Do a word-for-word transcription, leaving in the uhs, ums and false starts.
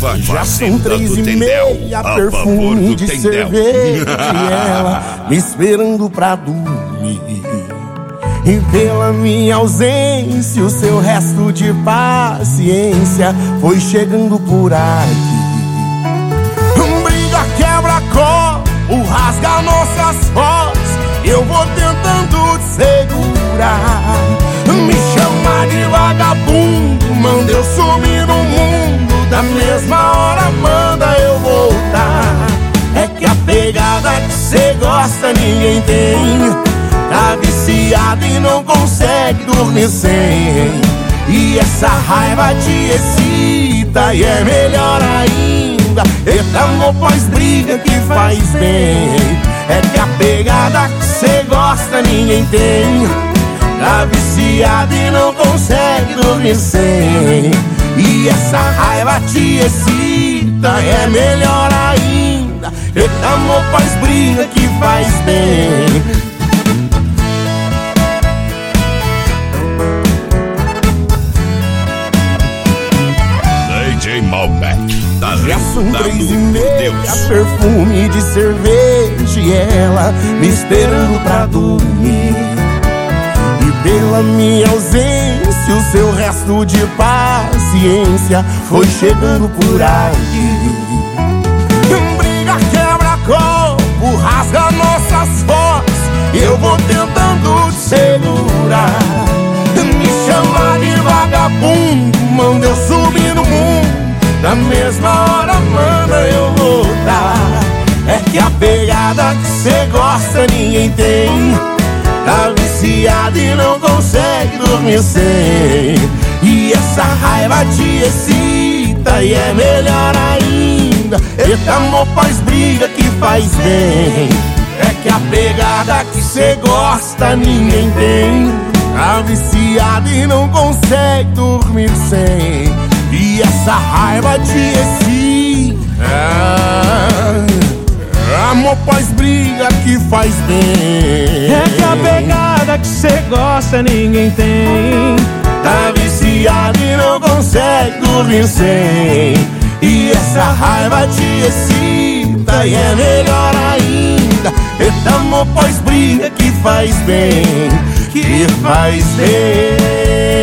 Nova Já são Fazenda três do e Tendel, meia, a favor perfume do de Tendel. cerveja e ela me esperando pra dormir. E pela minha ausência, o seu resto de paciência foi chegando por aqui. Briga, quebra copo, rasga nossas vozes, eu vou tentando te segurar. Me chama de vagabundo, manda eu sumir no mundo, da mesma hora manda eu voltar. É que a pegada que cê gosta ninguém tem. Tá viciado e não consegue dormir sem. E essa raiva te excita e é melhor ainda. Eita amor pós-briga que faz bem. É que a pegada que cê gosta ninguém tem. Tá viciado e não consegue dormir sem. E essa raiva te excita e é melhor ainda. Eita amor pós-briga que faz bem. Malbec, tá Já são linda três e no meia, Deus. perfume de cerveja e ela me esperando pra dormir. E pela minha ausência, o seu resto de paciência foi chegando por aqui. Briga, quebra copo, rasga nossas vozes, eu vou tentando te segurar. Me chama de vagabundo, manda eu subir no mundo, da mesma hora manda eu voltar. É que a pegada que cê gosta ninguém tem. Tá viciado e não consegue dormir sem. E essa raiva te excita e é melhor ainda. Eita amor pós-briga que faz bem. É que a pegada que cê gosta ninguém tem. Tá viciado e não consegue dormir sem. E essa raiva te excita. Amor pós-briga que faz bem. É que a pegada que cê gosta ninguém tem. Tá viciado e não consegue dormir sem. E essa raiva te excita e é melhor ainda. Eita amor pós-briga que faz bem. Que faz bem.